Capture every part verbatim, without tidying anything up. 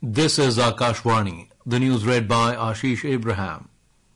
This is Akashvani. The news read by Ashish Abraham.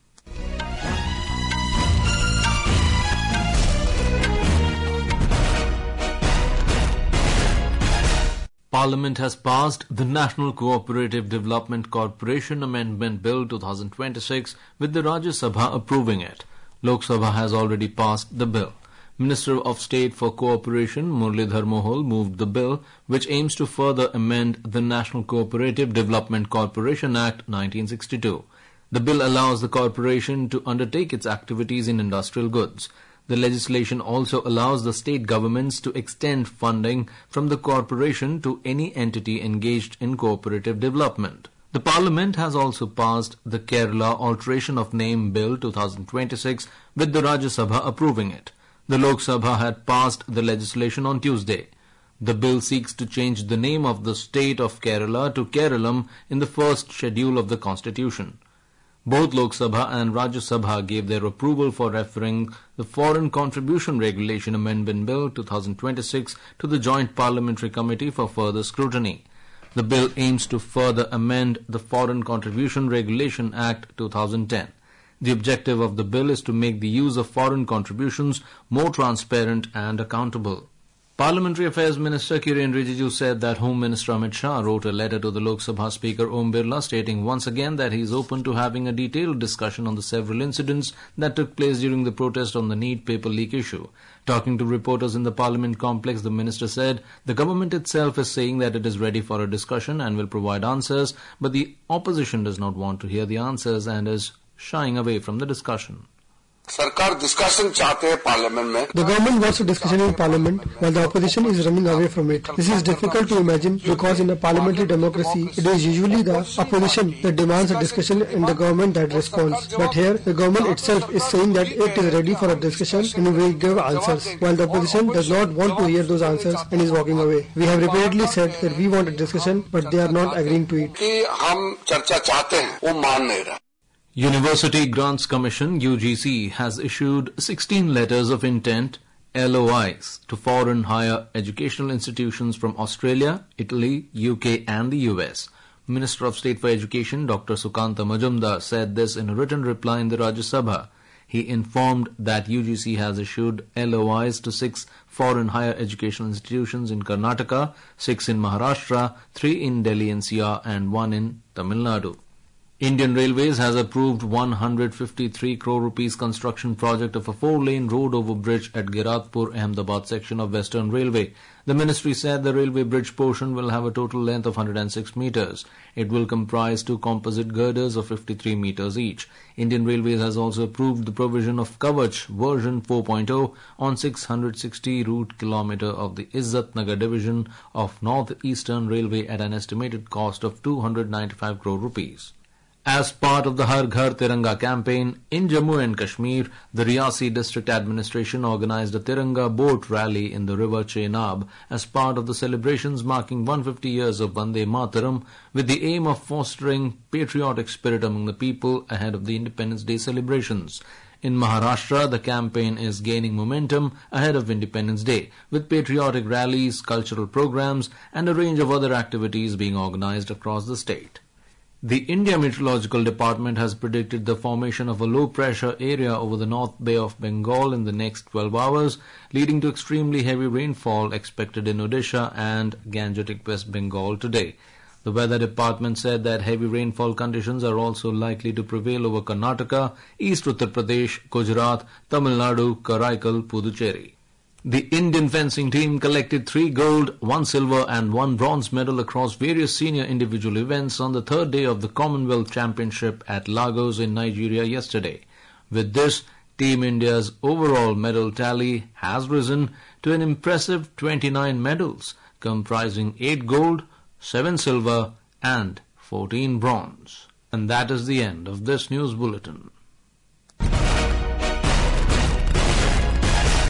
Parliament has passed the National Cooperative Development Corporation Amendment Bill twenty twenty-six with the Rajya Sabha approving it. Lok Sabha has already passed the bill. Minister of State for Cooperation Muralidhar Mohol moved the bill, which aims to further amend the National Cooperative Development Corporation Act nineteen sixty-two. The bill allows the corporation to undertake its activities in industrial goods. The legislation also allows the state governments to extend funding from the corporation to any entity engaged in cooperative development. The Parliament has also passed the Kerala Alteration of Name Bill twenty twenty-six with the Rajya Sabha approving it. The Lok Sabha had passed the legislation on Tuesday. The bill seeks to change the name of the state of Kerala to Keralam in the first schedule of the Constitution. Both Lok Sabha and Rajya Sabha gave their approval for referring the Foreign Contribution Regulation Amendment Bill twenty twenty-six to the Joint Parliamentary Committee for further scrutiny. The bill aims to further amend the Foreign Contribution Regulation Act two thousand ten. The objective of the bill is to make the use of foreign contributions more transparent and accountable. Parliamentary Affairs Minister Kiren Rijiju said that Home Minister Amit Shah wrote a letter to the Lok Sabha Speaker Om Birla stating once again that he is open to having a detailed discussion on the several incidents that took place during the protest on the NEET paper leak issue. Talking to reporters in the Parliament complex, the minister said the government itself is saying that it is ready for a discussion and will provide answers, but the opposition does not want to hear the answers and is shying away from the discussion. सरकार discussion चाहते हैं parliament में. The government wants a discussion in parliament while the opposition is running away from it. This is difficult to imagine because in a parliamentary democracy it is usually the opposition that demands a discussion and the government that responds. But here the government itself is saying that it is ready for a discussion and will give answers while the opposition does not want to hear those answers and is walking away. We have repeatedly said that we want a discussion but they are not agreeing to it. कि हम चर्चा चाहते हैं वो मान नहीं रहा. University Grants Commission U G C has issued sixteen letters of intent L O Is to foreign higher educational institutions from Australia, Italy, U K and the U S. Minister of State for Education Doctor Sukanta Majumdar said this in a written reply in the Rajya Sabha. He informed that U G C has issued L O Is to six foreign higher educational institutions in Karnataka, six in Maharashtra, three in Delhi N C R and one in Tamil Nadu. Indian Railways has approved one hundred fifty-three crore rupees construction project of a four-lane road over bridge at Giratpur, Ahmedabad section of Western Railway. The ministry said the railway bridge portion will have a total length of one hundred six meters. It will comprise two composite girders of fifty-three meters each. Indian Railways has also approved the provision of Kavach version four point oh on six hundred sixty route kilometer of the Izzat Nagar division of North Eastern Railway at an estimated cost of two hundred ninety-five crore rupees. As part of the Har Ghar Tiranga campaign, in Jammu and Kashmir, the Riyasi District Administration organized a Tiranga boat rally in the river Chenab as part of the celebrations marking one hundred fifty years of Vande Mataram with the aim of fostering patriotic spirit among the people ahead of the Independence Day celebrations. In Maharashtra, the campaign is gaining momentum ahead of Independence Day, with patriotic rallies, cultural programs and a range of other activities being organized across the state. The India Meteorological Department has predicted the formation of a low-pressure area over the North Bay of Bengal in the next twelve hours, leading to extremely heavy rainfall expected in Odisha and Gangetic West Bengal today. The Weather Department said that heavy rainfall conditions are also likely to prevail over Karnataka, East Uttar Pradesh, Gujarat, Tamil Nadu, Karaikal, Puducherry. The Indian fencing team collected three gold, one silver and one bronze medal across various senior individual events on the third day of the Commonwealth Championship at Lagos in Nigeria yesterday. With this, Team India's overall medal tally has risen to an impressive twenty-nine medals, comprising eight gold, seven silver and fourteen bronze. And that is the end of this news bulletin.